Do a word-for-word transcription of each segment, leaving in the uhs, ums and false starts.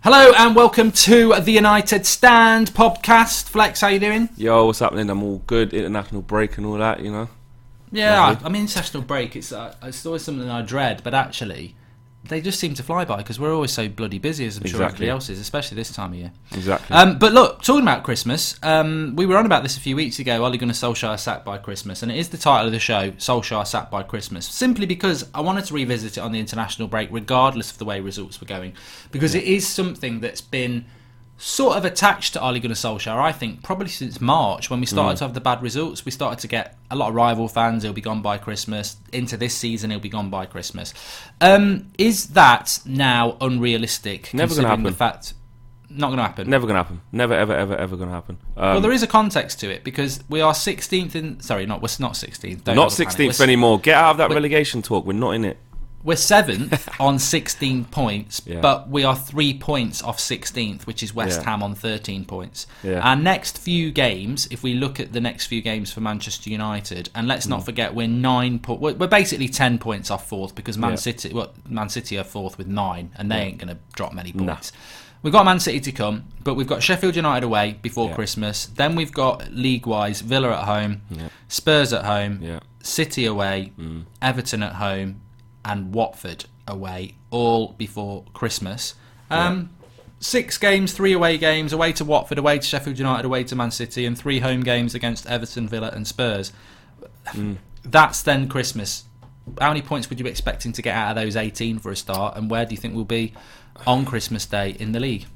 Hello and welcome to the United Stand podcast. Flex, how you doing? Yo, what's happening? I'm all good. International break and all that, you know. Yeah, I, I mean, international break, it's uh, it's always something I dread, but actually, they just seem to fly by because we're always so bloody busy, as I'm exactly. sure everybody else is, especially this time of year. Exactly. Um, but look, talking about Christmas, um, we were on about this a few weeks ago, Ole Gunnar Solskjaer sacked by Christmas, and it is the title of the show, Solskjaer sacked by Christmas, simply because I wanted to revisit it on the international break, regardless of the way results were going, because yeah. it is something that's been sort of attached to Ole Gunnar Solskjaer, I think, probably since March, when we started mm. to have the bad results. We started to get a lot of rival fans, he'll be gone by Christmas. Into this season, he'll be gone by Christmas. Um, is that now unrealistic? Never going to happen. The fact, not going to happen. Never going to happen. Never, ever, ever, ever going to happen. Um, well, there is a context to it, because we are sixteenth in... Sorry, not, we're not sixteenth. Don't not sixteenth anymore. Get out of that relegation talk. We're not in it. We're seventh on sixteen points, yeah. but we are three points off sixteenth, which is West yeah. Ham on thirteen points. Yeah. Our next few games, if we look at the next few games for Manchester United, and let's not mm. forget we're nine po- we're basically ten points off fourth, because Man yeah. City, well, Man City are fourth with nine, and they yeah. ain't going to drop many points. No. We've got Man City to come, but we've got Sheffield United away before yeah. Christmas. Then we've got league-wise Villa at home, yeah. Spurs at home, yeah. City away, mm. Everton Everton at home, and Watford away, all before Christmas. Um, yeah. Six games, three away games, away to Watford, away to Sheffield United, away to Man City, and three home games against Everton, Villa and Spurs. Mm. That's then Christmas. How many points would you be expecting to get out of those eighteen for a start, and where do you think we'll be on Christmas Day in the league?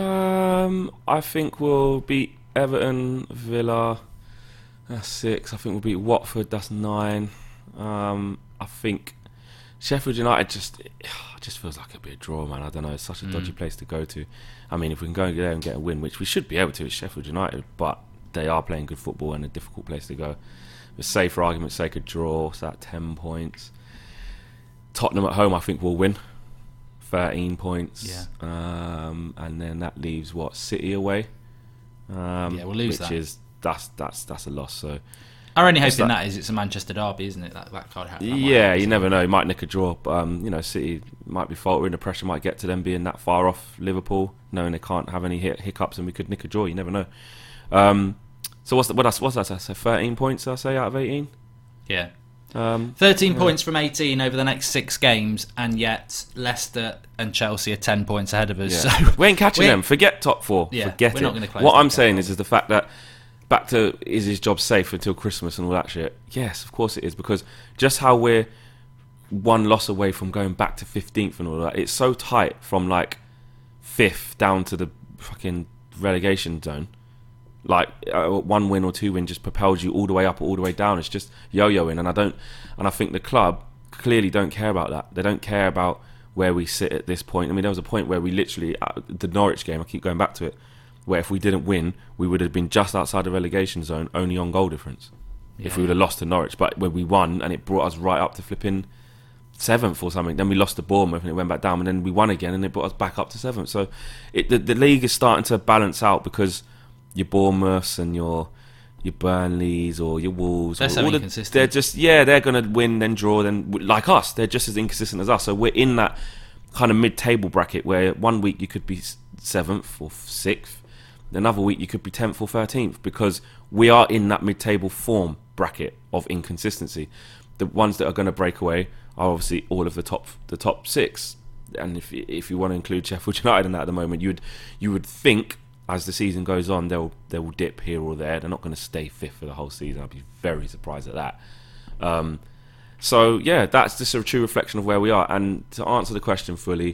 Um, I think we'll beat Everton, Villa, that's six. I think we'll beat Watford, that's nine. Um, I think Sheffield United just it just feels like it'll be a draw, man. I don't know. It's such a mm. dodgy place to go to. I mean, if we can go there and get a win, which we should be able to, it's Sheffield United, but they are playing good football and a difficult place to go. But say, for argument's sake, a draw, so that ten points. Tottenham at home, I think, will win. thirteen points. Yeah. Um, and then that leaves, what, City away? Um, yeah, we'll lose which that. Is, that's, that's, that's a loss, so... Our only hope in that is it's a Manchester derby, isn't it? That, that can't happen. That yeah, happen, you never know. He might nick a draw, but um, you know, City might be faltering. The pressure might get to them being that far off Liverpool, knowing they can't have any hic- hiccups, and we could nick a draw. You never know. Um, so what's the, what? What's that? So thirteen points, I say, out of eighteen. Yeah. Um, thirteen yeah. points from eighteen over the next six games, and yet Leicester and Chelsea are ten points ahead of us. Yeah. So we ain't catching them. Forget top four. Yeah, Forget we're it. not gonna close what I'm gap. saying is, is the fact that. Back to, is his job safe until Christmas and all that shit? Yes, of course it is, because just how we're one loss away from going back to fifteenth and all that, it's so tight from like fifth down to the fucking relegation zone. Like uh, one win or two win just propels you all the way up or all the way down. It's just yo-yoing, and I don't, and I think the club clearly don't care about that. They don't care about where we sit at this point. I mean, there was a point where we literally, uh, the Norwich game, I keep going back to it, where if we didn't win, we would have been just outside the relegation zone, only on goal difference. Yeah. If we would have lost to Norwich. But when we won, and it brought us right up to flipping seventh or something, then we lost to Bournemouth and it went back down, and then we won again and it brought us back up to seventh. So it, the, the league is starting to balance out, because your Bournemouths and your your Burnleys or your Wolves, they're so all inconsistent. The, they're just, yeah, they're going to win, then draw, then like us. They're just as inconsistent as us. So we're in that kind of mid-table bracket where one week you could be seventh or sixth, another week you could be tenth or thirteenth, because we are in that mid-table form bracket of inconsistency. The ones that are going to break away are obviously all of the top the top six, and if if you want to include Sheffield United in that at the moment, you would you would think as the season goes on they'll they will dip here or there. They're not going to stay fifth for the whole season. I'd be very surprised at that. Um, so yeah, that's just a true reflection of where we are. And to answer the question fully,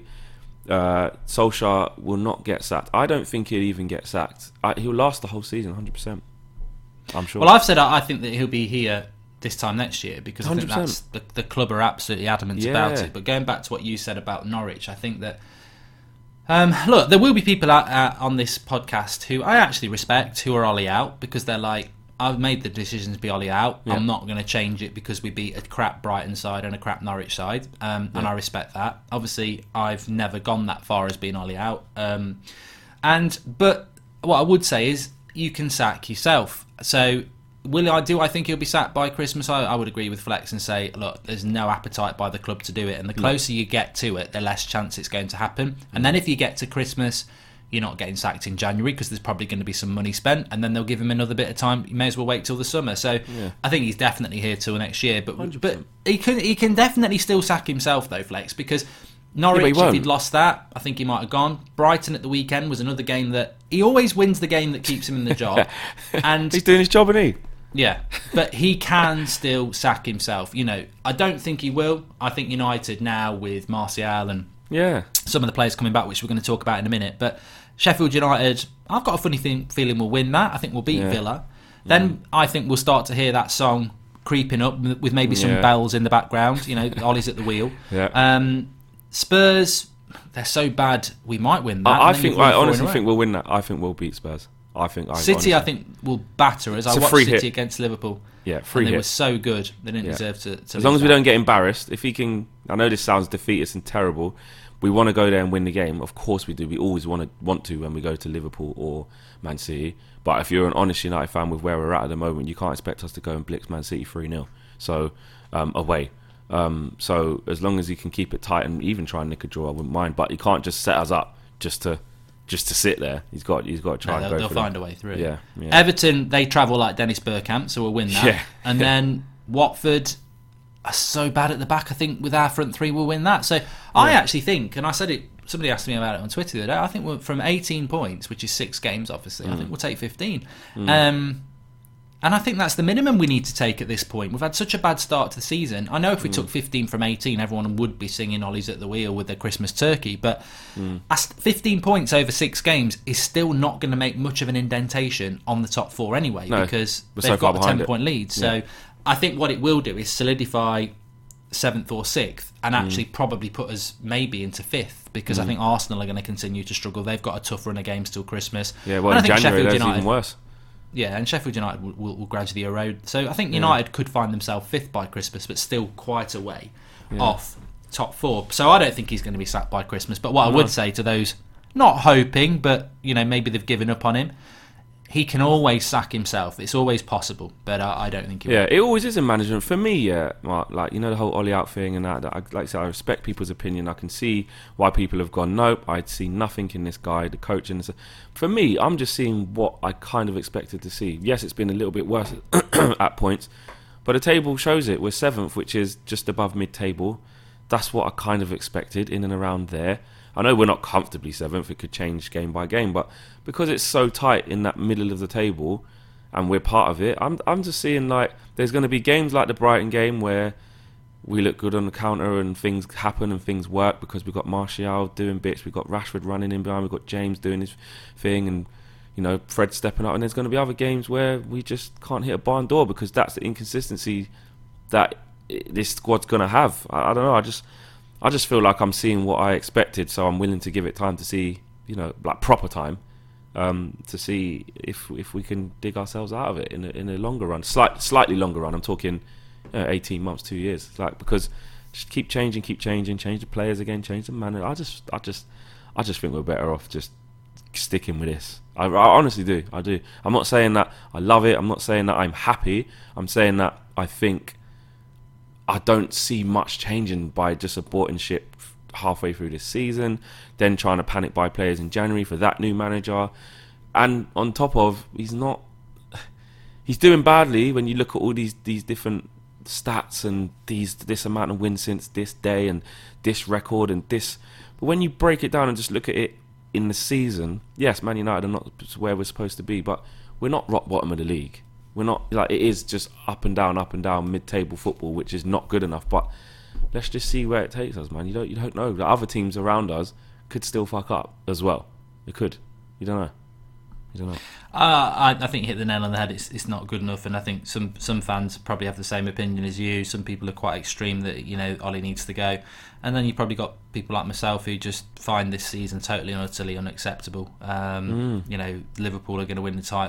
Uh, Solskjaer will not get sacked. I don't think he'll even get sacked. I, he'll last the whole season, one hundred percent. I'm sure. Well, I've said I think that he'll be here this time next year, because I think one hundred percent. that's the, the club are absolutely adamant yeah. about it. But going back to what you said about Norwich, I think that um, look, there will be people out, uh, on this podcast who I actually respect, who are Ollie out, because they're like, I've made the decision to be Ollie out. Yeah. I'm not going to change it because we beat a crap Brighton side and a crap Norwich side, um, yeah. and I respect that. Obviously, I've never gone that far as being Ollie out. Um, and but what I would say is, you can sack yourself. So will I do I think he'll be sacked by Christmas? I, I would agree with Flex and say, look, there's no appetite by the club to do it, and the closer no. you get to it, the less chance it's going to happen. And then if you get to Christmas, you're not getting sacked in January because there's probably going to be some money spent, and then they'll give him another bit of time. You may as well wait till the summer. So yeah. I think he's definitely here till next year. But one hundred percent. But he can he can definitely still sack himself though, Flex, because Norwich, yeah, he if he'd lost that, I think he might have gone. Brighton at the weekend was another game that he always wins the game that keeps him in the job. And he's doing his job, isn't he? Yeah, but he can still sack himself. You know, I don't think he will. I think United now with Martial and yeah, some of the players coming back, which we're going to talk about in a minute. But Sheffield United, I've got a funny thing, feeling we'll win that. I think we'll beat yeah. Villa. Then mm. I think we'll start to hear that song creeping up with maybe some yeah. bells in the background. You know, Ollie's at the wheel. Yeah. Um, Spurs, they're so bad, we might win that. I, I think. I honestly think we'll win that. I think we'll beat Spurs. I think I City, honestly. I think, will batter us. It's I watched City hit. against Liverpool. Yeah, free and they hit. were so good. They didn't yeah. deserve to. to as long as we that. don't get embarrassed, if he can, I know this sounds defeatist and terrible. We want to go there and win the game. Of course we do. We always want to want to when we go to Liverpool or Man City. But if you're an honest United fan with where we're at at the moment, you can't expect us to go and blitz Man City three nil. So um, away. Um, so as long as he can keep it tight and even try and nick a draw, I wouldn't mind. But he can't just set us up just to. Just to sit there, he's got he's got to try no, and they'll, go. They'll for find them. a way through. Yeah, yeah. Everton, they travel like Dennis Bergkamp, so we'll win that. Yeah. And then Watford are so bad at the back. I think with our front three, we'll win that. So yeah. I actually think, and I said it. Somebody asked me about it on Twitter the other day. I think we're from eighteen points, which is six games, obviously. Mm. I think we'll take fifteen. Mm. Um, and I think that's the minimum we need to take at this point. We've had such a bad start to the season. I know if we mm. took fifteen from eighteen, everyone would be singing Ollie's at the wheel with their Christmas turkey. But mm. fifteen points over six games is still not going to make much of an indentation on the top four anyway, no, because they've so got a ten-point it. lead. So yeah. I think what it will do is solidify seventh or sixth and actually mm. probably put us maybe into fifth, because mm. I think Arsenal are going to continue to struggle. They've got a tough run of games till Christmas. Yeah, well, and in I think January Sheffield that's United, even worse. Yeah, and Sheffield United will, will, will gradually erode. So I think United yeah. could find themselves fifth by Christmas, but still quite a way yeah. off top four. So I don't think he's going to be sacked by Christmas. But what no. I would say to those not hoping, but you know maybe they've given up on him, he can always sack himself. It's always possible, but I, I don't think he yeah, will. It always is in management. For me, yeah, Mark, like, you know, the whole Ollie out thing and that, that I, like I said, I respect people's opinion. I can see why people have gone, nope, I'd see nothing in this guy, the coach. And for me, I'm just seeing what I kind of expected to see. Yes, it's been a little bit worse at points, but the table shows it. We're seventh, which is just above mid-table. That's what I kind of expected, in and around there. I know we're not comfortably seventh, it could change game by game, but because it's so tight in that middle of the table and we're part of it, I'm I'm just seeing like there's going to be games like the Brighton game where we look good on the counter and things happen and things work because we've got Martial doing bits, we've got Rashford running in behind, we've got James doing his thing, and you know Fred stepping up, and there's going to be other games where we just can't hit a barn door because that's the inconsistency that this squad's going to have. I, I don't know, I just... I just feel like I'm seeing what I expected, so I'm willing to give it time to see, you know, like proper time, um, to see if if we can dig ourselves out of it in a, in a longer run, slight, slightly longer run. I'm talking uh, eighteen months, two years, it's like because just keep changing, keep changing, change the players again, change the manager. I just, I just, I just think we're better off just sticking with this. I, I honestly do. I do. I'm not saying that I love it. I'm not saying that I'm happy. I'm saying that I think. I don't see much changing by just aborting ship halfway through this season, then trying to panic buy players in January for that new manager. And on top of, he's not... He's doing badly when you look at all these, these different stats and these this amount of wins since this day and this record and this... But when you break it down and just look at it in the season, yes, Man United are not where we're supposed to be, but we're not rock bottom of the league. We're not, like, it is just up and down, up and down, mid-table football, which is not good enough. But let's just see where it takes us, man. You don't, you don't know. The other teams around us could still fuck up as well. They could. You don't know. You don't know. Uh, I, I think you hit the nail on the head. It's it's not good enough, and I think some some fans probably have the same opinion as you. Some people are quite extreme that you know Ollie needs to go, and then you've probably got people like myself who just find this season totally and utterly unacceptable. Um, mm. You know, Liverpool are going to win the title.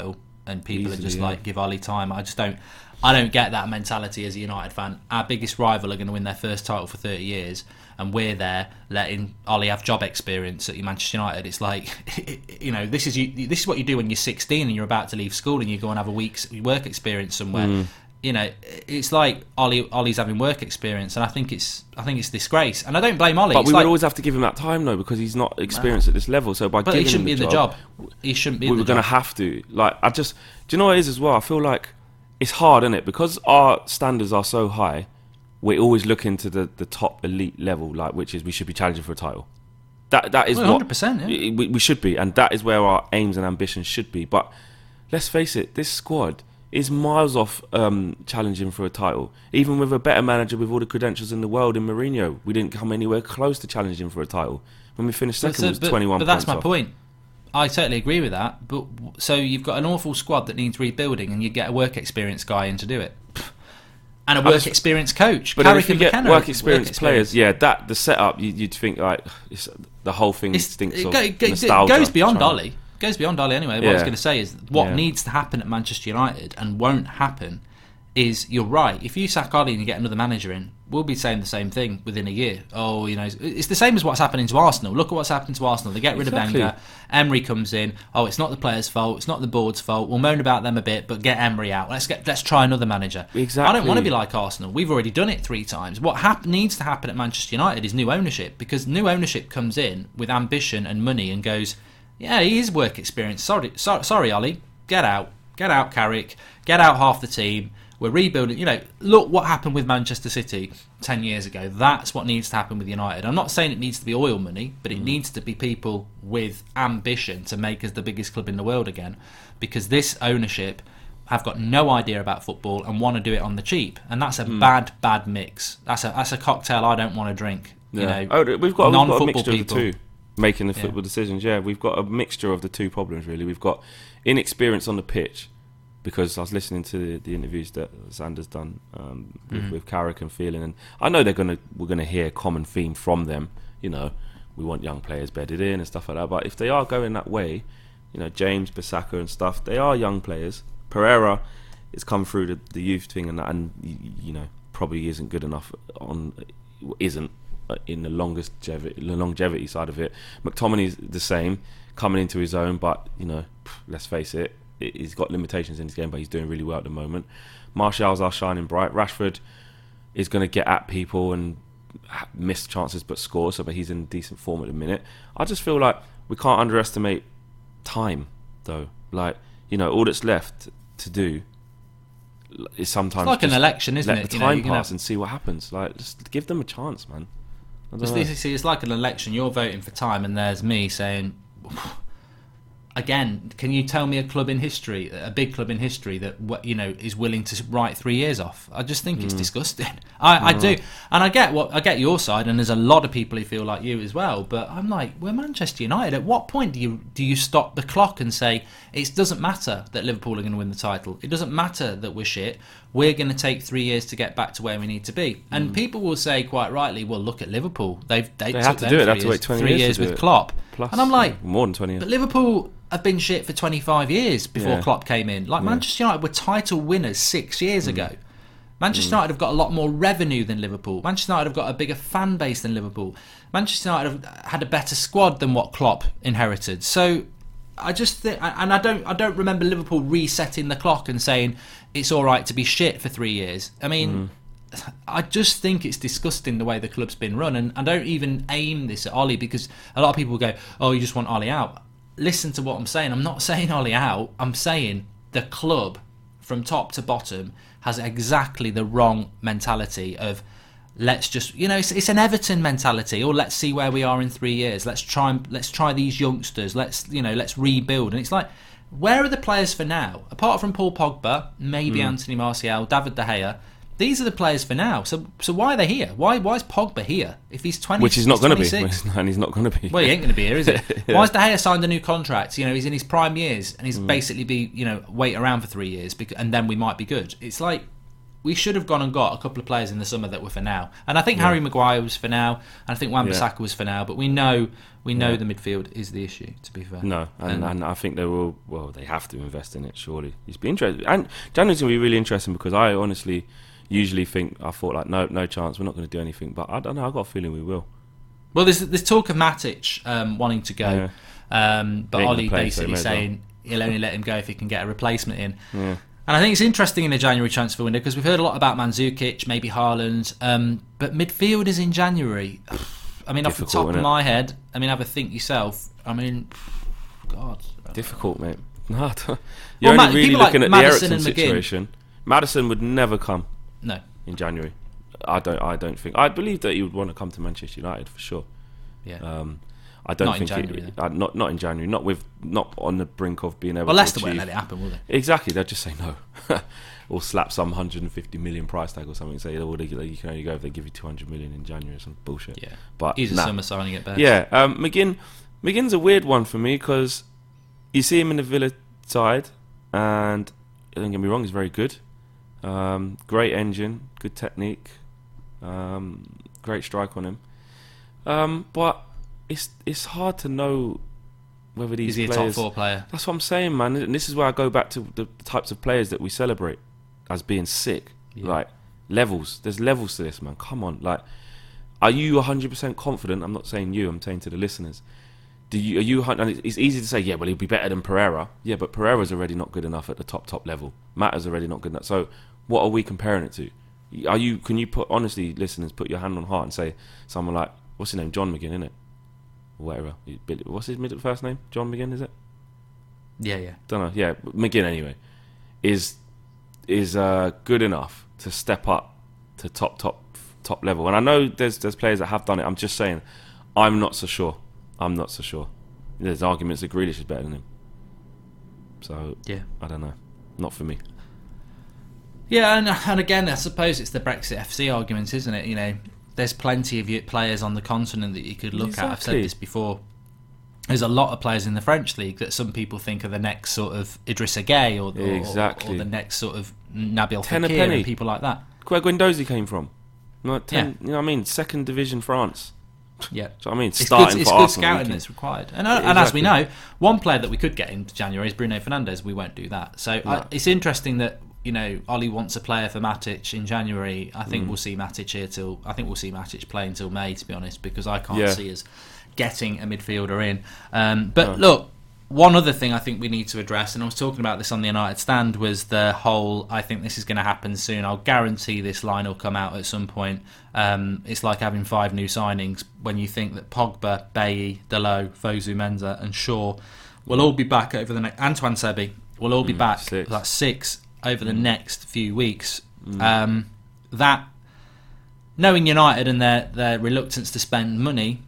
and people Easily, are just yeah. like, give Ollie time. I just don't. I don't get that mentality as a United fan. Our biggest rival are going to win their first title for thirty years, and we're there letting Ollie have job experience at Manchester United. It's like, you know, this is you, this is what you do when you're sixteen and you're about to leave school and you go and have a week's work experience somewhere. Mm. You know, it's like Ollie. Ollie's having work experience, and I think it's I think it's disgrace. And I don't blame Ollie. But it's we like, would always have to give him that time though, because he's not experienced uh, at this level. So by but giving he shouldn't him be the in job, the job. He shouldn't be. We in were the going to job. have to. Like, I just, do you know what it is as well? I feel like it's hard, isn't it? Because our standards are so high, we're always looking to the, the top elite level, like which is we should be challenging for a title. That that is well, what one hundred percent, yeah. we, we should be, and that is where our aims and ambitions should be. But let's face it, this squad is miles off um, challenging for a title. Even with a better manager with all the credentials in the world in Mourinho, we didn't come anywhere close to challenging for a title. When we finished second, so, it was but, twenty-one But that's points my off. point. I totally agree with that. But so you've got an awful squad that needs rebuilding, and you get a work experience guy in to do it, and a work experience coach. But then Carrick if you and get McKenna, work experience work players, yeah, that the setup, you, you'd think like it's, the whole thing It's, stinks it, of go, go, nostalgia. It goes beyond trying- Ollie. It goes beyond Ollie anyway. What Yeah. I was going to say is what Yeah. needs to happen at Manchester United and won't happen is, you're right, if you sack Ollie and you get another manager in, we'll be saying the same thing within a year. Oh, you know, it's the same as what's happening to Arsenal. Look at what's happened to Arsenal. They get rid Exactly. of Wenger. Emery comes in. Oh, it's not the players' fault. It's not the board's fault. We'll moan about them a bit, but get Emery out. Let's get let's try another manager. Exactly. I don't want to be like Arsenal. We've already done it three times. What hap- needs to happen at Manchester United is new ownership, because new ownership comes in with ambition and money and goes, yeah, he is work experience. Sorry, so, sorry, Ollie. Get out. Get out, Carrick. Get out half the team. We're rebuilding. You know, look what happened with Manchester City ten years ago. That's what needs to happen with United. I'm not saying it needs to be oil money, but it mm. needs to be people with ambition to make us the biggest club in the world again. Because this ownership have got no idea about football and want to do it on the cheap, and that's a mm. bad, bad mix. That's a that's a cocktail I don't want to drink. Yeah. You know, oh, we've got, we've got a mixture people. of the two making the Yeah. football decisions. Yeah, we've got a mixture of the two problems. Really, we've got inexperience on the pitch. Because I was listening to the, the interviews that Xander's done um, with, mm. with Carrick and Phelan, and I know they're gonna we're gonna hear a common theme from them. You know, we want young players bedded in and stuff like that. But if they are going that way, you know, James, Bissaka and stuff, they are young players. Pereira has come through the, the youth thing, and and you know probably isn't good enough on isn't in the longest the longevity side of it. McTominay's the same, coming into his own, but you know, let's face it. He's got limitations in his game, but he's doing really well at the moment. Martial's are shining bright. Rashford is going to get at people and miss chances but score, so but he's in decent form at the minute. I just feel like we can't underestimate time, though. Like, you know, all that's left to do is sometimes it's like an just election, isn't let it? the You know, time you can pass have- and see what happens. Like, just give them a chance, man. I don't It's, know. see, it's like an election. You're voting for time, and there's me saying, again, can you tell me a club in history, a big club in history that what you know is willing to write three years off? I just think it's Mm. disgusting. I, I do, and I get what I get your side, and there's a lot of people who feel like you as well. But I'm like, we're Manchester United. At what point do you do you stop the clock and say it doesn't matter that Liverpool are going to win the title? It doesn't matter that we're shit. We're going to take three years to get back to where we need to be. And people will say quite rightly, well, look at Liverpool. They've they, They took had to them do it. three They had to years, wait twenty three years to years do with it. Klopp. Plus, and I'm like, more than twenty years. but Liverpool have been shit for twenty-five years before Yeah. Klopp came in. Like Yeah. Manchester United were title winners six years Mm. ago. Manchester United have got a lot more revenue than Liverpool. Manchester United have got a bigger fan base than Liverpool. Manchester United have had a better squad than what Klopp inherited. So I just think, and I don't, I don't remember Liverpool resetting the clock and saying it's all right to be shit for three years. I mean. Mm. I just think it's disgusting the way the club's been run, and I don't even aim this at Ollie, because a lot of people go, oh, you just want Ollie out. Listen to what I'm saying. I'm not saying Ollie out. I'm saying the club from top to bottom has exactly the wrong mentality of let's just, you know, it's, it's an Everton mentality, or let's see where we are in three years. Let's try and let's try these youngsters. Let's, you know, let's rebuild. And it's like, where are the players for now? Apart from Paul Pogba, maybe mm. Anthony Martial, David De Gea. These are the players for now. So, so why are they here? Why, why is Pogba here if he's twenty? Which he's not going to be, twenty-six? and he's not going to be. Well, he ain't going to be here, is he? Yeah. Why has De Gea signed a new contract? You know, he's in his prime years, and he's Mm. basically be, you know, wait around for three years, because, and then we might be good. It's like, we should have gone and got a couple of players in the summer that were for now. And I think Yeah. Harry Maguire was for now, and I think Wan-Bissaka Yeah. was for now. But we know we know Yeah. the midfield is the issue. To be fair, No, and, And- and I think they will. Well, they have to invest in it. Surely, it's be interesting. And January's gonna be really interesting because I honestly usually think I thought like no, no chance. We're not going to do anything. But I don't know. I got a feeling we will. Well, there's there's talk of Matic um, wanting to go, Yeah. um, but He ain't Ollie gonna play, so basically he may as well. saying he'll only let him go if he can get a replacement in. Yeah. And I think it's interesting in the January transfer window because we've heard a lot about Mandzukic, maybe Haaland, um, but midfielders in January. I mean, off the Difficult, top of innit? my head, I mean, have a think yourself. I mean, God, Difficult, mate. No, you're Well, only Ma- really people like looking at Maddison the and Ericsson McGinn. situation. Madison would never come no, in January. I don't. I don't think. I believe that he would want to come to Manchester United for sure. yeah. Um, I don't Not in think January, it, then. uh, not not in January. Not with not on the brink of being able. well, to Leicester achieve. won't let it happen, will they? Exactly, they'll just say no, or slap some one hundred fifty million price tag or something. And say, oh, well, they, you can only go if they give you two hundred million in January or some bullshit. Yeah, But he's a nah. summer signing at best. Yeah, um, McGinn. McGinn's a weird one for me because you see him in the Villa side, and don't get me wrong, he's very good. Um, great engine, good technique, um, great strike on him. Um, but it's it's hard to know whether these Is he a players. top four player? That's what I'm saying, man. And this is where I go back to the types of players that we celebrate as being sick. Yeah. Like levels. There's levels to this, man. Come on. Like, are you one hundred percent confident? I'm not saying you. I'm saying to the listeners. Do you? Are you? And it's- it's easy to say, yeah, well, he'll be better than Pereira. Yeah, but Pereira's already not good enough at the top top level. Mata's already not good enough. So, what are we comparing it to? Are you? Can you put honestly, listeners, put your hand on heart and say someone like what's his name, John McGinn, innit? Whatever. What's his middle first name? John McGinn, is it? Yeah, yeah. Don't know. Yeah, McGinn anyway is is uh, good enough to step up to top top top level. And I know there's there's players that have done it. I'm just saying, I'm not so sure. I'm not so sure. There's arguments that Grealish is better than him. So Yeah. I don't know. Not for me. Yeah, and, and again, I suppose it's the Brexit F C argument, isn't it? You know, there's plenty of y- players on the continent that you could look at. I've said Exactly. this before. There's a lot of players in the French league that some people think are the next sort of Idrissa Gueye or, or, Exactly. or the next sort of Nabil Ten a Fekir penny. and people like that. Where Guendouzi came from. Like ten, Yeah. You know what I mean? Second division France. Yeah. So I mean, It's starting good, it's for good Arsenal scouting weekend. that's required. And, uh, and as we Exactly. know, one player that we could get in January is Bruno Fernandes. We won't do that. So No. I, it's interesting that, you know, Ollie wants a player for Matic in January. I think Mm. we'll see Matic here till I think we'll see Matic play until May, to be honest, because I can't Yeah. see us getting a midfielder in. Um, but No. look, one other thing I think we need to address, and I was talking about this on the United stand, was the whole, I think this is going to happen soon. I'll guarantee this line will come out at some point. Um, it's like having five new signings when you think that Pogba, Bailly, Dalot, Fosu Mensah and Shaw will all be back over the next... Antoine Sebi will all be Mm, back. six. That's six over the Mm. next few weeks. Mm. Um, that, knowing United and their, their reluctance to spend money...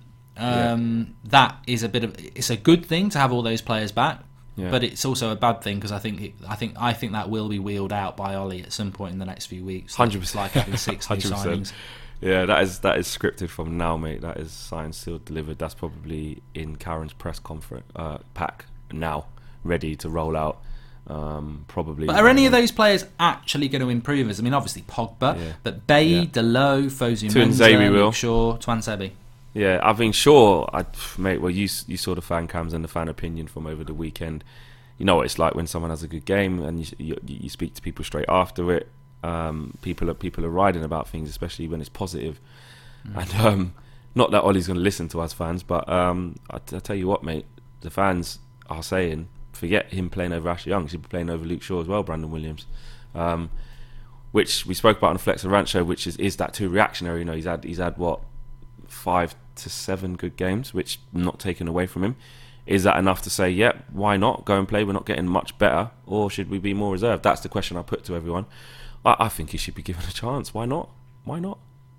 Um, that is a bit of it's a good thing to have all those players back, Yeah. but it's also a bad thing because I think it, I think I think that will be wheeled out by Ollie at some point in the next few weeks. one hundred It's percent. like having six new one hundred percent. signings. Yeah, that is that is scripted from now, mate. That is signed, sealed, delivered. That's probably in Karen's press conference uh, pack now, ready to roll out. Um, probably. But are any of those players actually going to improve us? I mean, obviously Pogba, Yeah. but Bailly, Yeah. Dalot, Fosu Tuanzebe Mensah, will. Luke Shaw, Tuanzebe. Yeah, I mean, sure, I, mate. Well, you you saw the fan cams and the fan opinion from over the weekend. You know what it's like when someone has a good game and you you, you speak to people straight after it. Um, people are people are riding about things, especially when it's positive. Mm. And um, not that Ollie's going to listen to us fans, but um, I, I tell you what, mate, the fans are saying forget him playing over Ashley Young. He should be playing over Luke Shaw as well, Brandon Williams. Um, which we spoke about on the Flex and Rant show, which is is that too reactionary? You know, he's had he's had what. five to seven good games, which I'm not taken away from him. Is that enough to say, yeah, why not go and play? We're not getting much better, or should we be more reserved? That's the question I put to everyone. I, I think he should be given a chance. Why not? Why not?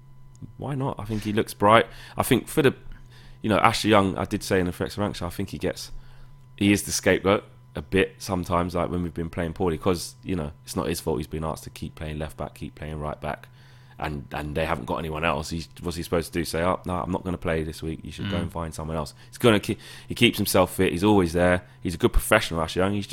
Why not? I think he looks bright. I think for the, you know, Ashley Young, I did say in the Flex Rank show, I think he gets, he is the scapegoat a bit sometimes, like when we've been playing poorly, because, you know, it's not his fault he's been asked to keep playing left back, keep playing right back. And and they haven't got anyone else. He's, what's he supposed to do? Say, oh, no, I'm not going to play this week. You should Mm. go and find someone else. He's going to keep. He keeps himself fit. He's always there. He's a good professional, Ashley Young. He's just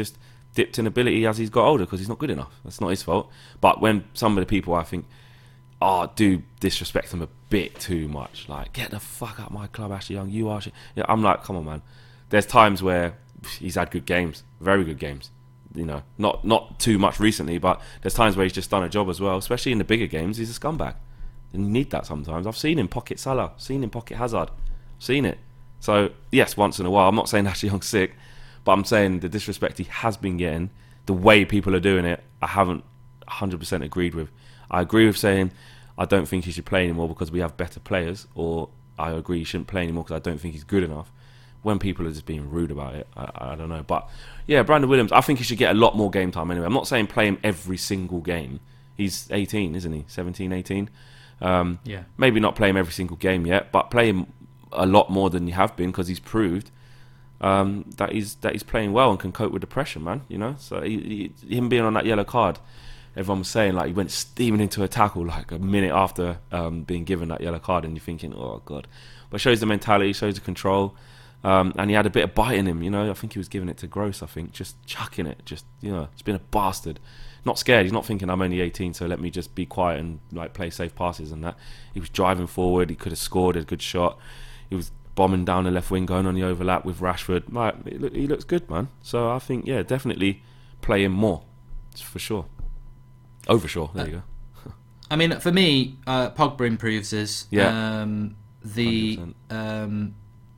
dipped in ability as he's got older because he's not good enough. That's not his fault. But when some of the people I think, oh, do disrespect him a bit too much, like, get the fuck out of my club, Ashley Young, you are shit. Yeah, I'm like, come on, man. There's times where he's had good games, very good games. You know, not not too much recently, but there's times where he's just done a job as well, especially in the bigger games. He's a scumbag. And you need that sometimes. I've seen him pocket Salah, seen him pocket Hazard, seen it. So, yes, once in a while. I'm not saying Ashley Young's sick, but I'm saying the disrespect he has been getting, the way people are doing it, I haven't one hundred percent agreed with. I agree with saying I don't think he should play anymore because we have better players, or I agree he shouldn't play anymore because I don't think he's good enough. When people are just being rude about it, I, I don't know. But, yeah, Brandon Williams, I think he should get a lot more game time anyway. I'm not saying play him every single game. He's eighteen, isn't he? seventeen, eighteen Um, yeah. Maybe not play him every single game yet, but play him a lot more than you have been because he's proved um, that he's that he's playing well and can cope with the pressure, man. You know, so he, he, him being on that yellow card, everyone was saying like he went steaming into a tackle like a minute after um, being given that yellow card, and you're thinking, oh god. But it shows the mentality, shows the control, um, and he had a bit of bite in him. You know, I think he was giving it to Gross. I think just chucking it, just you know, he's been a bastard. Not scared. He's not thinking I'm only eighteen, so let me just be quiet and like play safe passes and that. He was driving forward. He could have scored a good shot. He was bombing down the left wing, going on the overlap with Rashford. Like, he looks good, man. So I think, yeah, definitely play him more, for sure. Overshaw, there uh, you go. I mean, for me, uh, Pogba improves us. Yeah. Um, the um,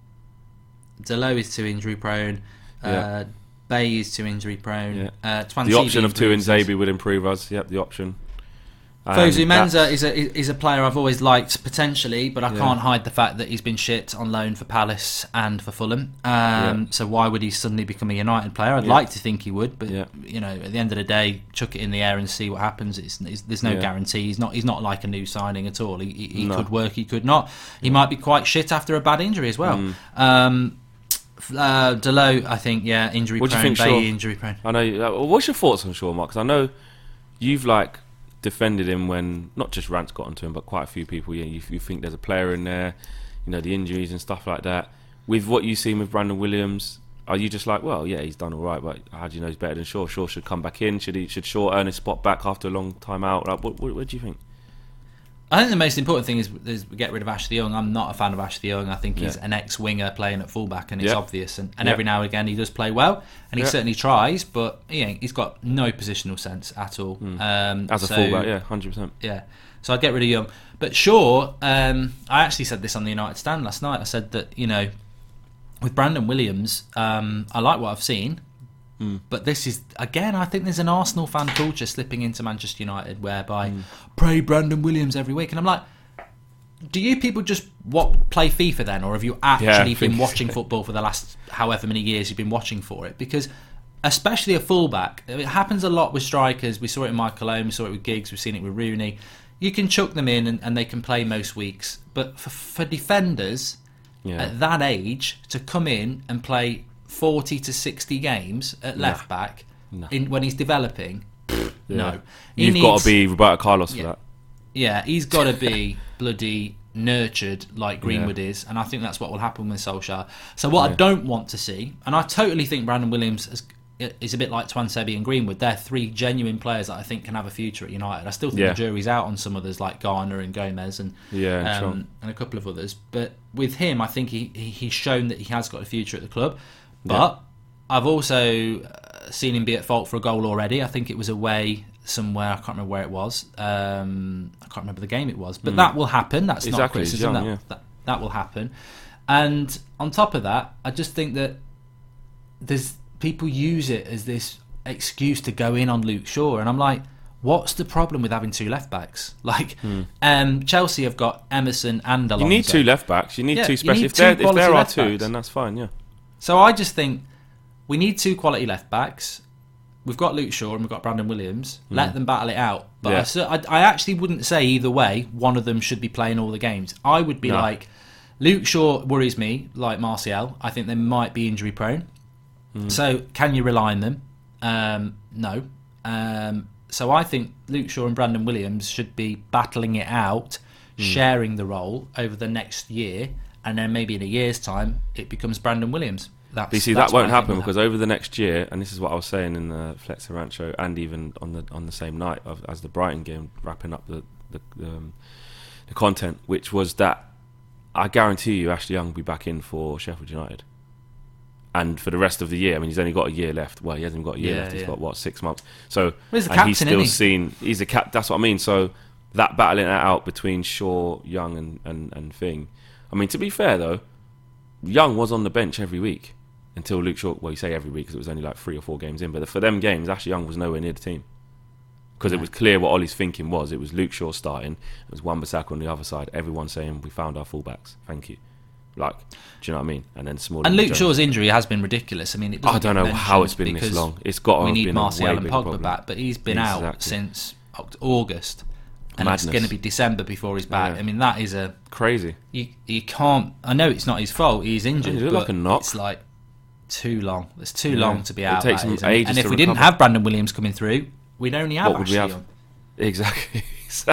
Delo is too injury prone. Uh, yeah. Bay is too injury prone. Yeah. Uh, the option of two in Zabi would improve us. Yep, the option. Fosu Mensah is a is a player I've always liked potentially, but I yeah. can't hide the fact that he's been shit on loan for Palace and for Fulham. Um, yeah. So why would he suddenly become a United player? I'd yeah. like to think he would, but yeah. you know, at the end of the day, chuck it in the air and see what happens. It's, it's, there's no yeah. guarantee. He's not he's not like a new signing at all. He, he, he no. could work, he could not. He yeah. might be quite shit after a bad injury as well. Mm. Um, uh, Delo, I think, yeah, injury what prone. Do you think, Bay, Shaw? injury prone. I know. Uh, what's your thoughts on Shaw, Mark? Because I know you've like. defended him when not just Rant's got onto him, but quite a few people. Yeah, you, you think there's a player in there, you know, the injuries and stuff like that. With what you've seen with Brandon Williams, are you just like, well, yeah, he's done all right, but how do you know he's better than Shaw? Shaw should come back in. Should he? Should Shaw earn his spot back after a long time out? Like, what, what, what do you think? I think the most important thing is, is we get rid of Ashley Young. I'm not a fan of Ashley Young. I think he's yeah. an ex-winger playing at fullback, and it's yeah. obvious. And, and yeah. every now and again he does play well, and he yeah. certainly tries. But you know, he's got no positional sense at all. Mm. Um, As a so, fullback, yeah, hundred percent. Yeah. So I'd get rid of Young. But Shaw, um, I actually said this on the United stand last night. I said that you know, with Brandon Williams, um, I like what I've seen. Mm. But this is, again, I think there's an Arsenal fan culture slipping into Manchester United whereby mm. pray Brandon Williams every week, and I'm like, do you people just what play FIFA then, or have you actually yeah, been watching football for the last however many years you've been watching for it? Because especially a fullback, it happens a lot with strikers. We saw it in Michael Owen, we saw it with Giggs, we've seen it with Rooney. You can chuck them in and, and they can play most weeks, but for, for defenders yeah. at that age to come in and play forty to sixty games at nah. left back nah. in, when he's developing, yeah. no, he you've needs, got to be Roberto Carlos for yeah. that. Yeah, he's got to be bloody nurtured like Greenwood yeah. is, and I think that's what will happen with Solskjaer. So what yeah. I don't want to see, and I totally think Brandon Williams is, is a bit like Twansebi and Greenwood. They're three genuine players that I think can have a future at United. I still think yeah. the jury's out on some others like Garner and Gomez and yeah, um, and a couple of others. But with him, I think he, he he's shown that he has got a future at the club. But yeah. I've also seen him be at fault for a goal already. I think it was away somewhere, I can't remember where it was. Um, I can't remember the game it was, but mm. that will happen. That's exactly. not criticism. Young, that, yeah. that that will happen. And on top of that, I just think that there's people use it as this excuse to go in on Luke Shaw, and I'm like, what's the problem with having two left backs? Like, mm. um, Chelsea have got Emerson and Alonso. You need two left backs. You need yeah, two special. If two there, if there are two, backs. then that's fine. Yeah. So I just think we need two quality left backs. We've got Luke Shaw and we've got Brandon Williams. Mm. Let them battle it out. But yeah. I, I actually wouldn't say either way one of them should be playing all the games. I would be no. like, Luke Shaw worries me, like Martial. I think they might be injury prone. Mm. So can you rely on them? Um, no. Um, so I think Luke Shaw and Brandon Williams should be battling it out, mm. sharing the role over the next year, and then maybe in a year's time it becomes Brandon Williams. That's, but you see, that's that won't what I think happen will because over the next year, and this is what I was saying in the Flex Rancho, and even on the on the same night of, as the Brighton game, wrapping up the the, um, the content, which was that I guarantee you, Ashley Young will be back in for Sheffield United. And for the rest of the year, I mean, he's only got a year left. Well, he hasn't got a year Yeah, left. He's yeah. got what, six months. So Well, he's the and captain, he's still isn't he? seen. He's a cap. That's what I mean. So that battling it out between Shaw, Young, and and and Thing. I mean, to be fair though, Young was on the bench every week until Luke Shaw. Well, you say every week because it was only like three or four games in. But for them games, Ashley Young was nowhere near the team because Yeah. it was clear what Ollie's thinking was. It was Luke Shaw starting. It was Wan-Bissaka on the other side. Everyone saying, "We found our fullbacks. Thank you." Like, do you know what I mean? And then Smalling And Luke Jones. Shaw's injury has been ridiculous. I mean, it doesn't I don't get know how it's mentioned been this because long. It's got to we have need been a Martial way and bigger Pogba problem. back, but he's been out Exactly. since Oct- August, and Madness. it's going to be December before he's back. Yeah. I mean, that is a Crazy. you. You can't. I know it's not his fault. He's injured, He looked but like a knock. it's like too long. It's too Yeah. long to be It out. takes that him is. And- ages and if to we didn't recover. have Brandon Williams coming through, we'd only have What would we Ashley have? Young. Exactly,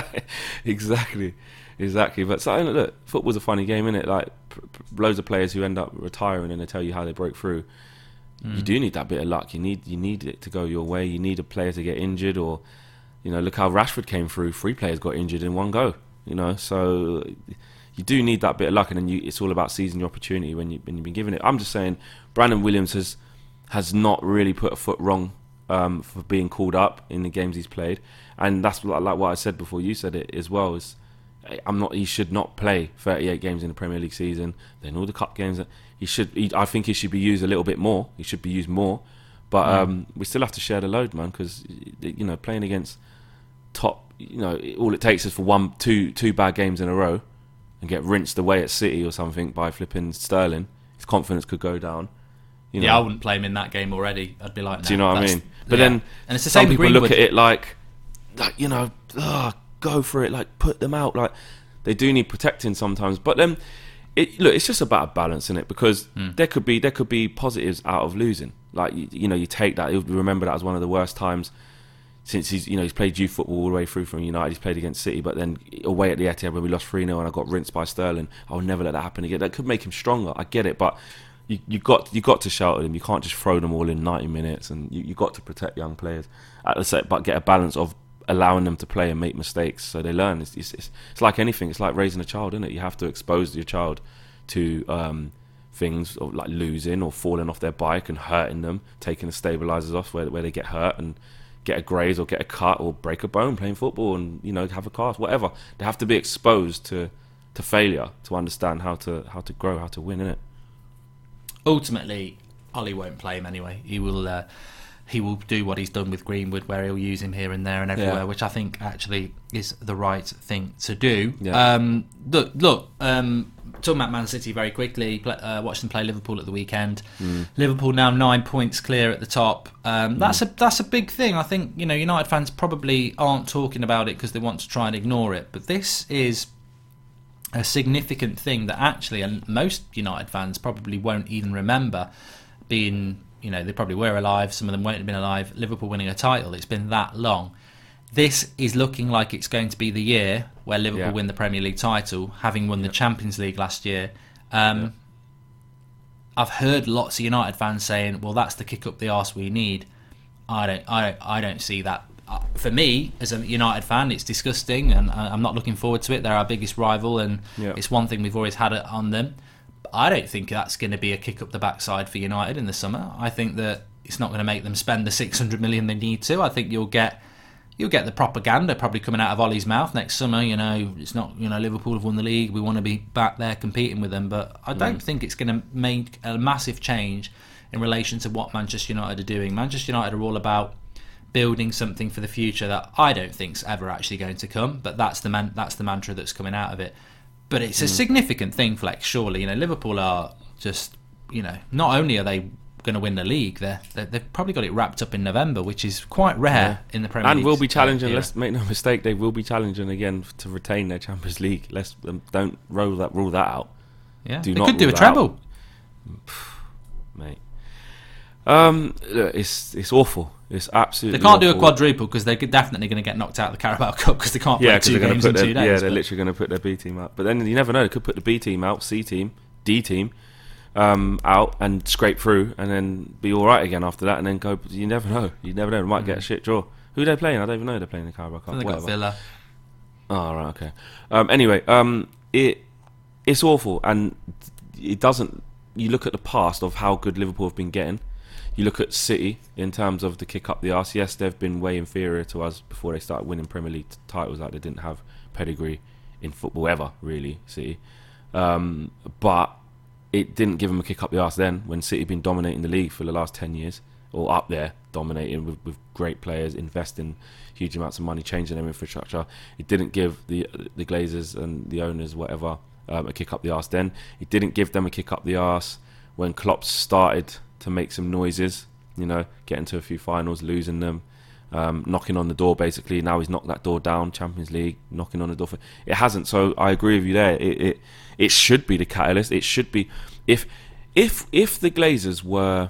exactly, exactly. But so, look, football's a funny game, isn't it? Like p- p- loads of players who end up retiring and they tell you how they broke through. Mm. You do need that bit of luck. You need you need it to go your way. You need a player to get injured, or you know, look how Rashford came through. Three players got injured in one go. You know, so you do need that bit of luck, and then you, it's all about seizing your opportunity when you when you've been given it. I'm just saying, Brandon Williams has has not really put a foot wrong um, for being called up in the games he's played, and that's like, like what I said before you said it as well. Is I'm not. He should not play thirty-eight games in the Premier League season. Then all the cup games. He should. He, I think he should be used a little bit more. He should be used more, but Mm. um, we still have to share the load, man. Because you know, playing against top, you know, all it takes is for one, two, two bad games in a row, and get rinsed away at City or something by flipping Sterling. His confidence could go down. You know? Yeah, I wouldn't play him in that game already. I'd be like, no, Do you know what I that's- mean? But yeah. then and it's the some same with people look Greenwood. at it like, like you know, ugh, go for it, like put them out. Like they do need protecting sometimes. But then, it, look, it's just about a balance, isn't it? Because Mm. there could be there could be positives out of losing. Like you, you know, you take that. You remember that as one of the worst times since he's you know he's played youth football all the way through from United. He's played against City, but then away at the Etihad when we lost three nil and I got rinsed by Sterling. I'll never let that happen again. That could make him stronger. I get it, but. You, you got you got to shout at them. You can't just throw them all in ninety minutes, and you you got to protect young players. At the same, but get a balance of allowing them to play and make mistakes so they learn. It's it's, it's, it's like anything. It's like raising a child, isn't it? You have to expose your child to um, things of like losing or falling off their bike and hurting them, taking the stabilizers off where where they get hurt and get a graze or get a cut or break a bone playing football and you know have a cast, whatever. They have to be exposed to to failure to understand how to how to grow, how to win, innit? Ultimately, Ollie won't play him anyway. He will uh, he will do what he's done with Greenwood, where he'll use him here and there and everywhere, Yeah. which I think actually is the right thing to do. Yeah. Um, look, look. Um, talking about Man City very quickly. Play, uh, watched them play Liverpool at the weekend. Mm. Liverpool now nine points clear at the top. Um, that's a that's a big thing. I think you know United fans probably aren't talking about it because they want to try and ignore it, but this is a significant thing that actually, and most United fans probably won't even remember being, you know, they probably were alive, some of them won't have been alive, Liverpool winning a title. It's been that long. This is looking like it's going to be the year where Liverpool Yeah. win the Premier League title, having won the Champions League last year. Um, Yeah. I've heard lots of United fans saying, well, that's the kick up the arse we need. I don't, I don't, I don't see that. Uh, For me, as a United fan, it's disgusting, and I- I'm not looking forward to it. They're our biggest rival, and Yeah. it's one thing we've always had it on them. But I don't think that's going to be a kick up the backside for United in the summer. I think that it's not going to make them spend the six hundred million they need to. I think you'll get you'll get the propaganda probably coming out of Ollie's mouth next summer. You know, it's not, you know, Liverpool have won the league, we want to be back there competing with them. But I don't Mm. think it's going to make a massive change in relation to what Manchester United are doing. Manchester United are all about building something for the future that I don't think's ever actually going to come, but that's the man that's the mantra that's coming out of it. But it's a Mm. significant thing, Flex, surely. You know, Liverpool are just, you know, not only are they going to win the league, they're, they're, they've probably got it wrapped up in November, which is quite rare in the Premier And League. will be challenging. era. Let's make no mistake, they will be challenging again f- to retain their Champions League. Let's um, don't roll that rule that out, Yeah, do they not could do a rule that treble. mate. Um, look, it's it's awful. It's absolutely. They can't do a awful. quadruple because they're definitely going to get knocked out of the Carabao Cup because they can't play Yeah, because two they're going games to in put their two days. yeah, they're but- literally going to put their B team out. But then you never know. They could put the B team out, C team, D team, um, out and scrape through, and then be all right again after that, and then go. You never know. You never know. They might mm. get a shit draw. Who are they playing? I don't even know they're playing the Carabao Cup. They got Villa. Oh, right, okay. Um, anyway, um, it it's awful, and it doesn't. You look at the past of how good Liverpool have been getting. You look at City in terms of the kick up the arse. Yes, they've been way inferior to us before they started winning Premier League t- titles. Like they didn't have pedigree in football ever, really, City. Um, but it didn't give them a kick up the arse then, when City had been dominating the league for the last ten years, or up there, dominating with, with great players, investing huge amounts of money, changing their infrastructure. It didn't give the the Glazers and the owners, whatever, um, a kick up the arse then. It didn't give them a kick up the arse when Klopp started to make some noises, you know, getting to a few finals, losing them, um, knocking on the door basically. Now he's knocked that door down, Champions League, knocking on the door. For, it hasn't, so I agree with you there. It, it it should be the catalyst. It should be, if if if the Glazers were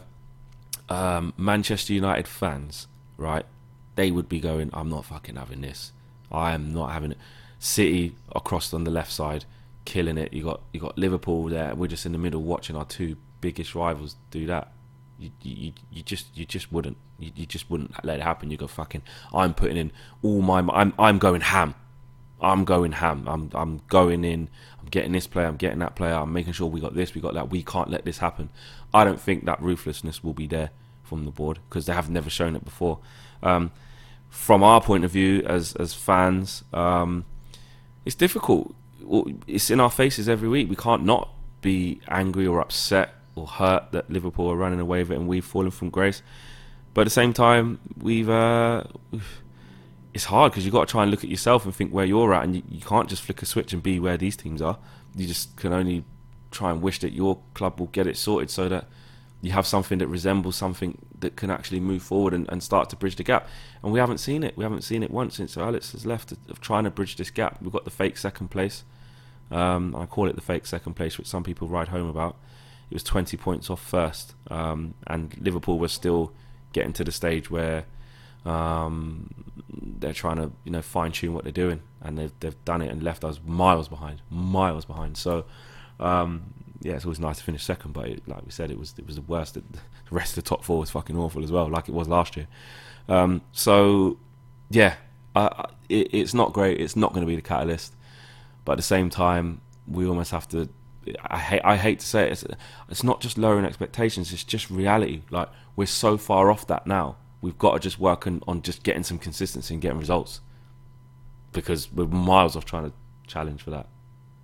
um, Manchester United fans, right, they would be going, I'm not fucking having this. I am not having it. City across on the left side, killing it. You got you got Liverpool there. We're just in the middle watching our two biggest rivals do that. You, you, you just, you just wouldn't, you, you just wouldn't let it happen. You go, fucking, I'm putting in all my, I'm, I'm going ham. I'm going ham. I'm, I'm going in. I'm getting this player. I'm getting that player. I'm making sure we got this, we got that. We can't let this happen. I don't think that ruthlessness will be there from the board because they have never shown it before. Um, from our point of view as as fans, um, it's difficult. It's in our faces every week. We can't not be angry or upset or hurt that Liverpool are running away with it and we've fallen from grace. But at the same time, we've uh, it's hard because you've got to try and look at yourself and think where you're at, and you, you can't just flick a switch and be where these teams are. You just can only try and wish that your club will get it sorted so that you have something that resembles something that can actually move forward and, and start to bridge the gap. And we haven't seen it. We haven't seen it once since Alex has left of, of trying to bridge this gap. We've got the fake second place. Um, I call it the fake second place, which some people ride home about. It was twenty points off first, um, and Liverpool was still getting to the stage where um, they're trying to, you know, fine tune what they're doing, and they've they've done it and left us miles behind, miles behind. So, um, yeah, it's always nice to finish second, but it, like we said, it was it was the worst. The rest of the top four was fucking awful as well, like it was last year. Um, so, yeah, I, I, it, it's not great. It's not going to be the catalyst. But at the same time, we almost have to. I hate. I hate to say it. It's, it's not just lowering expectations. It's just reality. Like we're so far off that now. We've got to just work on, on just getting some consistency and getting results, because we're miles off trying to challenge for that.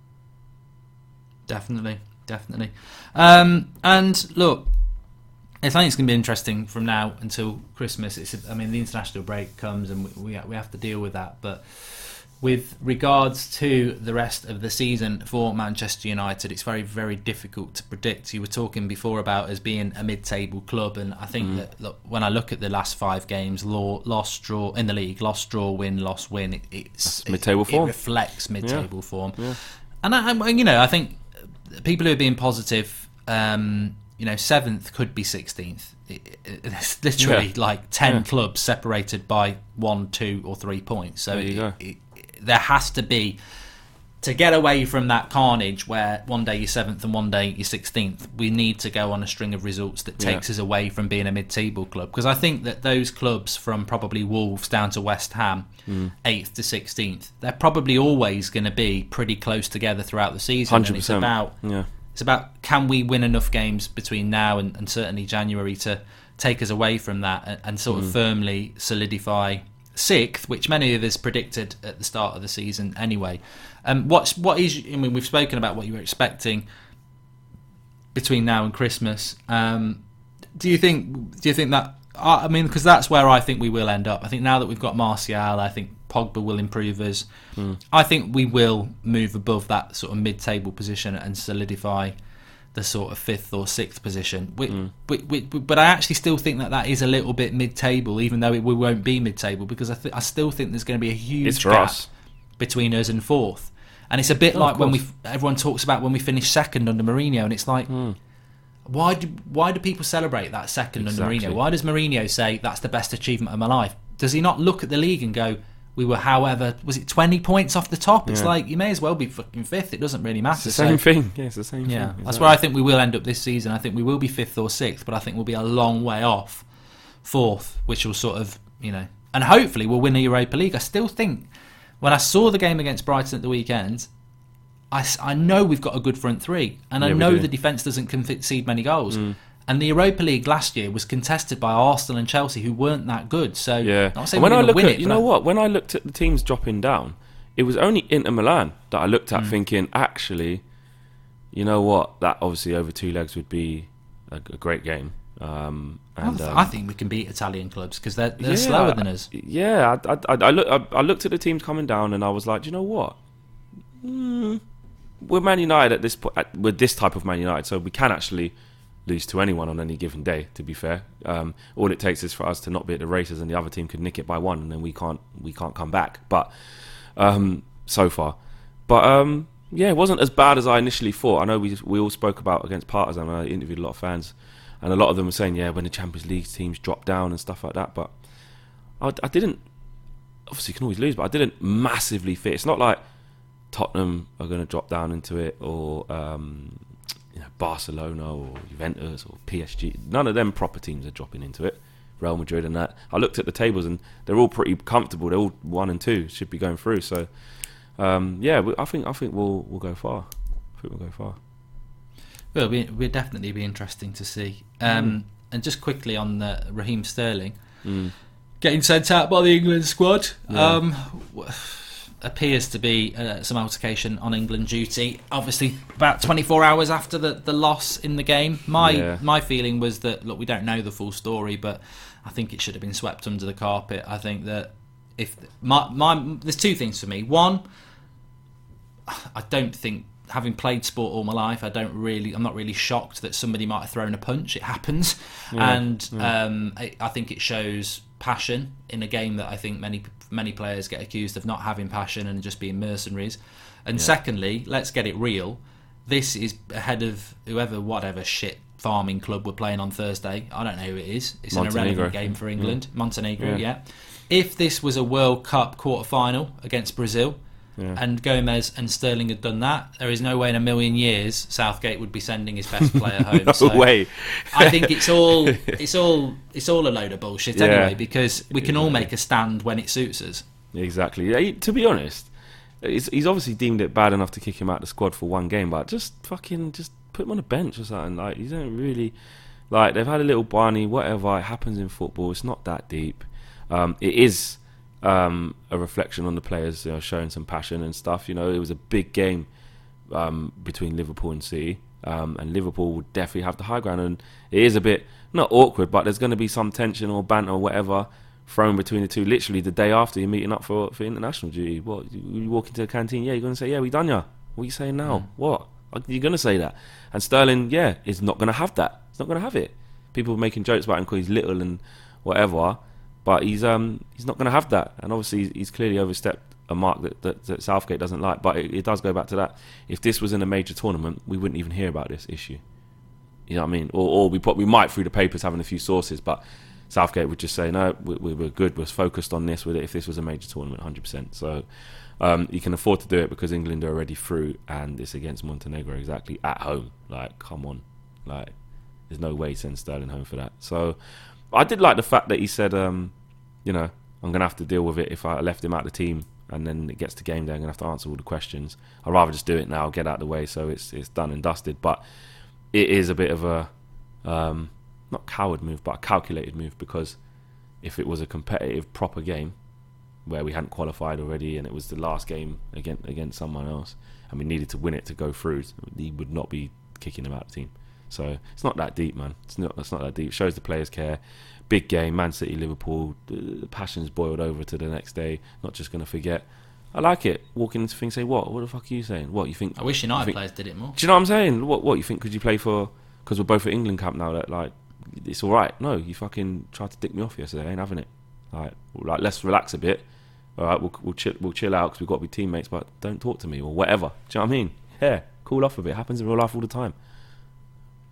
Definitely, definitely. Um, and look, I think it's going to be interesting from now until Christmas. It's. I mean, the international break comes and we we, we have to deal with that, but. With regards to the rest of the season for Manchester United, it's very, very difficult to predict. You were talking before about us being a mid-table club, and I think mm. that look, when I look at the last five games, law, lost, draw in the league, lost, draw, win, lost, win, it, it's mid-table it, form. It reflects mid-table yeah. form, yeah. and I, I, you know, I think people who are being positive, um, you know, seventh could be sixteenth. It, it, it's literally yeah. like ten yeah. clubs separated by one, two, or three points. So there you it, go. It, there has to be, to get away from that carnage where one day you're seventh and one day you're sixteenth, we need to go on a string of results that takes yeah. us away from being a mid-table club. Because I think that those clubs from probably Wolves down to West Ham, mm. eighth to sixteenth, they're probably always going to be pretty close together throughout the season. one hundred percent. And it's about, yeah. it's about can we win enough games between now and, and certainly January to take us away from that and, and sort mm. of firmly solidify sixth, which many of us predicted at the start of the season anyway. Um, what's what is? I mean, we've spoken about what you were expecting between now and Christmas. Um, do you think? Do you think that? I mean, because that's where I think we will end up. I think now that we've got Martial, I think Pogba will improve us. Mm. I think we will move above that sort of mid-table position and solidify the sort of fifth or sixth position. We, mm. we, we, but I actually still think that that is a little bit mid-table, even though it, we won't be mid-table, because I, th- I still think there's going to be a huge gap us. between us and fourth. And it's a bit oh, like when we everyone talks about when we finished second under Mourinho, and it's like, mm. why do why do people celebrate that second exactly. under Mourinho? Why does Mourinho say that's the best achievement of my life? Does he not look at the league and go, We were, however, was it twenty points off the top? It's Yeah. like, you may as well be fucking fifth. It doesn't really matter. It's the same So, thing. Yeah, it's the same yeah, thing. that's Exactly. where I think we will end up this season. I think we will be fifth or sixth, but I think we'll be a long way off fourth, which will sort of, you know, and hopefully we'll win the Europa League. I still think, when I saw the game against Brighton at the weekend, I, s- I know we've got a good front three, and I Yeah, we know do. the defence doesn't concede many goals. Mm. And the Europa League last year was contested by Arsenal and Chelsea, who weren't that good. So, Yeah. not saying When we're I going to look win at, it, you but know I- what? When I looked at the teams dropping down, it was only Inter Milan that I looked at, Mm. thinking, actually, you know what? That obviously over two legs would be a, a great game. Um, I, and th- um, I think we can beat Italian clubs because they're, they're yeah, slower than us. Yeah, I, I, I, look, I, I looked at the teams coming down, and I was like, do you know what? Mm, we're Man United at this point. At, we're this type of Man United, so we can actually lose to anyone on any given day. To be fair, um, all it takes is for us to not be at the races, and the other team could nick it by one, and then we can't we can't come back. But um, so far, but um, yeah, it wasn't as bad as I initially thought. I know we we all spoke about against Partizan. I interviewed a lot of fans, and a lot of them were saying, yeah, when the Champions League teams drop down and stuff like that. But I, I didn't. Obviously, you can always lose, but I didn't massively fit. It's not like Tottenham are going to drop down into it, or um, you know, Barcelona or Juventus or P S G. None of them proper teams are dropping into it. Real Madrid and that. I looked at the tables and they're all pretty comfortable. They're all one and two, should be going through. So um, yeah, we- I think I think we'll we'll go far. I think we'll go far. Well, we we'll definitely be interesting to see. Um, mm. And just quickly on the Raheem Sterling Mm. getting sent out by the England squad. Yeah. Um, w- appears to be uh, some altercation on England duty. Obviously, about twenty-four hours after the, the loss in the game. My Yeah. my feeling was that, look, we don't know the full story, but I think it should have been swept under the carpet. I think that if my my there's two things for me. One, I don't think, having played sport all my life, I don't really I'm not really shocked that somebody might have thrown a punch. It happens, Yeah. and Yeah. um, I, I think it shows passion in a game that I think many many players get accused of not having passion and just being mercenaries. And Yeah. secondly, let's get it real. This is ahead of whoever, whatever shit farming club we're playing on Thursday. I don't know who it is. It's an Montenegro. irrelevant game for England. Montenegro, Yeah. yeah. If this was a World Cup quarter-final against Brazil, Yeah. and Gomez and Sterling had done that, there is no way in a million years Southgate would be sending his best player home. No So way. I think it's all it's all it's all a load of bullshit Yeah. anyway, because we can all Yeah. make a stand when it suits us. Exactly. Yeah, he- to be honest, he's, he's obviously deemed it bad enough to kick him out of the squad for one game, but just fucking just put him on a bench or something. Like, you don't really, like, they've had a little Barney, whatever. It happens in football. It's not that deep. Um, it is um, a reflection on the players, you know, showing some passion and stuff. You know, it was a big game um, between Liverpool and City, um, and Liverpool would definitely have the high ground. And it is a bit not awkward, but there's going to be some tension or banter or whatever thrown between the two. Literally the day after you're meeting up for, for international duty. What, you, you walk into the canteen? Yeah, you're going to say, yeah, we done ya. What are you saying now? Mm. What? You're going to say that. And Sterling, yeah, is not going to have that. He's not going to have it. People are making jokes about him because he's little and whatever, but he's um he's not going to have that. And obviously he's clearly overstepped a mark that, that, that Southgate doesn't like. But it, it does go back to that. If this was in a major tournament, we wouldn't even hear about this issue. You know what I mean? Or, or we put, we might through the papers having a few sources, but Southgate would just say, no, we, we we're good, we're focused on this with it if this was a major tournament, one hundred percent. So um, you can afford to do it because England are already through, and it's against Montenegro exactly at home. Like, come on. Like, there's no way he sends Sterling home for that. So I did like the fact that he said, um, you know, I'm going to have to deal with it if I left him out of the team and then it gets to game day, I'm going to have to answer all the questions. I'd rather just do it now, get out of the way so it's it's done and dusted. But it is a bit of a, um, not coward move, but a calculated move, because if it was a competitive, proper game where we hadn't qualified already and it was the last game against, against someone else and we needed to win it to go through, he would not be kicking him out of the team. So it's not that deep, man. It's not. It's not that deep. It shows the players care. Big game, Man City, Liverpool. The passion's boiled over to the next day. Not just going to forget. I like it. Walking into things, say, what? What the fuck are you saying? What you think? I wish United you think, players did it more. Do you know what I'm saying? What? What you think? Could you play for? Because we're both at England camp now. That like, it's all right. No, you fucking tried to dick me off yesterday. I ain't having it. Like, like let's relax a bit. All right, we'll we'll chill, we'll chill out because we've got to be teammates. But don't talk to me or whatever. Do you know what I mean? Yeah, cool off a bit. Happens in real life all the time.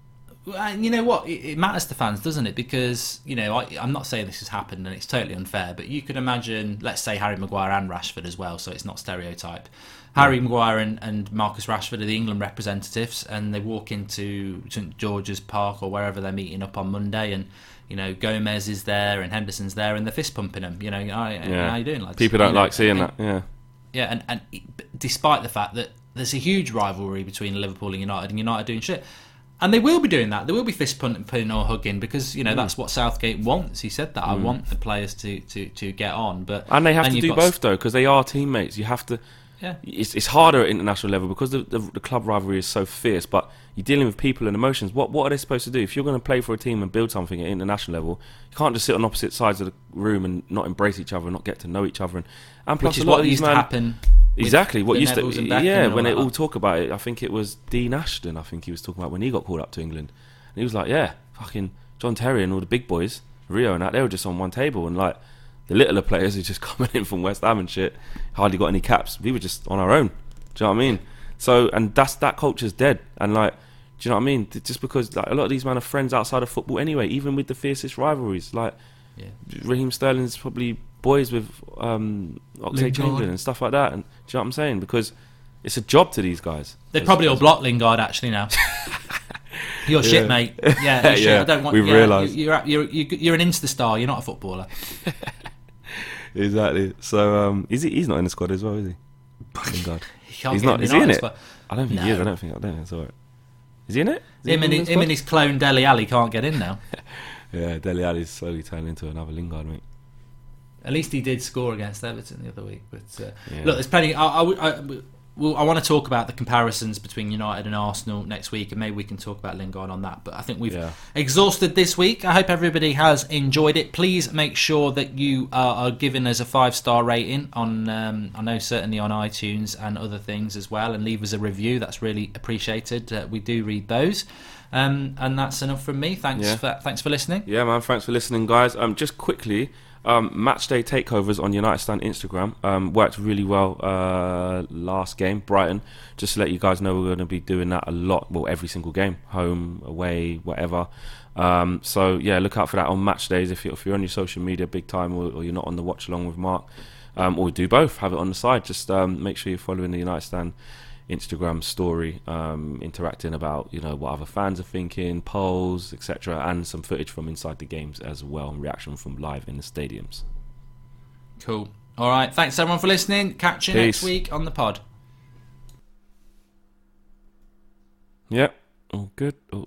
And you know what? It, it matters to fans, doesn't it? Because, you know, I, I'm not saying this has happened and it's totally unfair, but you could imagine, let's say, Harry Maguire and Rashford as well, so it's not stereotype. Harry Maguire and, and Marcus Rashford are the England representatives, and they walk into St George's Park or wherever they're meeting up on Monday, and, you know, Gomez is there and Henderson's there, and they're fist pumping them. You know, how, Yeah. how you doing, lads? People don't You know, like seeing and- that. Yeah. Yeah, and, and despite the fact that there's a huge rivalry between Liverpool and United, and United doing shit. And they will be doing that. They will be fist pumping or hugging because, you know, mm. that's what Southgate wants. He said that. Mm. I want the players to, to, to get on. But And they have to do both, though, because they are teammates. You have to... Yeah. It's, it's harder at international level because the, the, the club rivalry is so fierce, but you're dealing with people and emotions. What what are they supposed to do? If you're going to play for a team and build something at international level, you can't just sit on opposite sides of the room and not embrace each other and not get to know each other. And, and plus, Which is a lot what of these used man, to happen. Exactly what used to, yeah. And when they all all talk about it, I think it was Dean Ashton. I think he was talking about when he got called up to England, and he was like, "Yeah, fucking John Terry and all the big boys, Rio and that, they were just on one table, and like the littler players who just coming in from West Ham and shit, hardly got any caps. We were just on our own." Do you know what I mean? So, and that's that culture's dead. And like, do you know what I mean? Just because like a lot of these men are friends outside of football anyway, even with the fiercest rivalries. Like, yeah. Raheem Sterling's probably boys with um, Oxlade-Chamberlain and stuff like that. And do you know what I'm saying? Because it's a job to these guys. They probably all block Lingard actually now. You're shit, yeah. mate. Yeah, you're shit. yeah. I don't want. We've yeah, realised you're, you're you're you're an Insta star. You're not a footballer. Exactly. So um, is he? He's not in the squad as well, is he? Lingard. He He's not. Is he in it? But I don't think no. he is. I don't think. I don't think it's alright. Is he in it? Is him, he and in his, the him squad? and his clone Dele Alli can't get in now. Yeah, Dele Alli's slowly turning into another Lingard, mate. At least he did score against Everton the other week. But uh, Yeah. look, there's plenty. I, I, I, well, I want to talk about the comparisons between United and Arsenal next week, and maybe we can talk about Lingard on that. But I think we've Yeah. exhausted this week. I hope everybody has enjoyed it. Please make sure that you are, are giving us a five star rating on. Um, I know certainly on iTunes and other things as well, and leave us a review. That's really appreciated. Uh, we do read those. Um, and that's enough from me. Thanks Yeah. for thanks for listening. Yeah, man. Thanks for listening, guys. Um, just quickly, um, match day takeovers on United Stand Instagram um, worked really well uh, last game, Brighton. Just to let you guys know, we're going to be doing that a lot. Well, every single game, home, away, whatever. Um, so yeah, look out for that on match days. If you're, if you're on your social media big time, or, or you're not on the watch along with Mark, um, or do both, have it on the side. Just um, make sure you're following the United Stand Instagram story, um, interacting about, you know, what other fans are thinking, polls, et cetera, and some footage from inside the games as well, and reaction from live in the stadiums. Cool. All right. Thanks everyone for listening. Catch you Peace. next week on the pod. Yep. All good. All